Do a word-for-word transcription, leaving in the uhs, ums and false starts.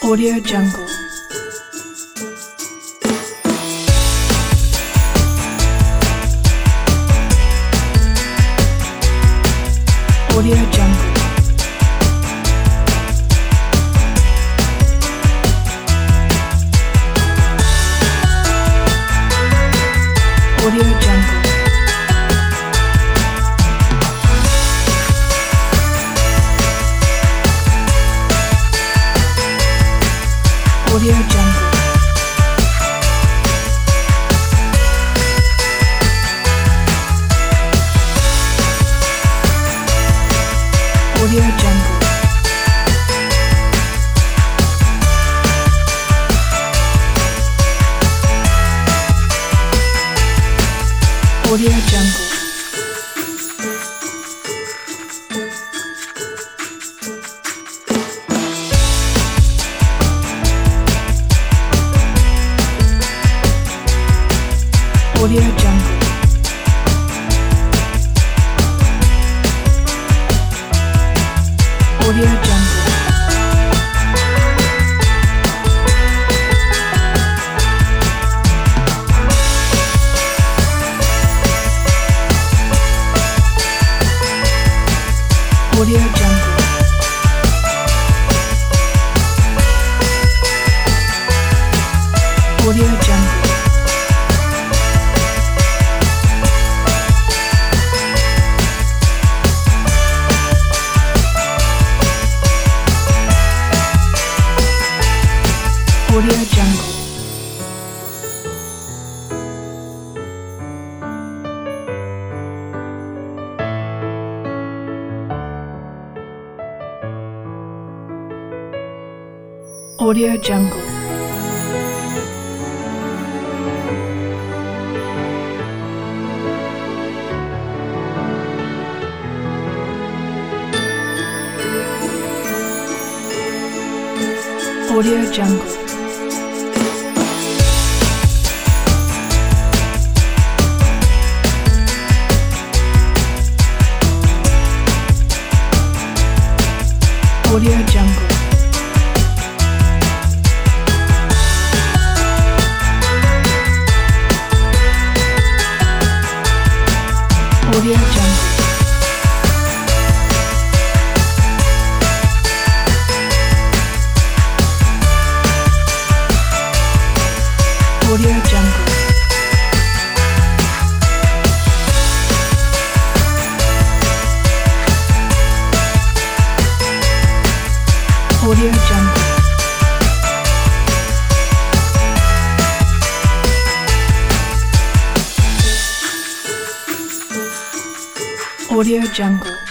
Audio Jungle. Audio Jungle. Audio Jungle. Audio Jungle. Audio Jungle. Audio Jungle. Audio Jungle. Audio Jungle. Audio Jungle. Audio Jungle. Audio Jungle. Audio Jungle. Audio Jungle. Audio Jungle. Audio Jungle. Audio Jungle. Audio Jungle. Audio Jungle.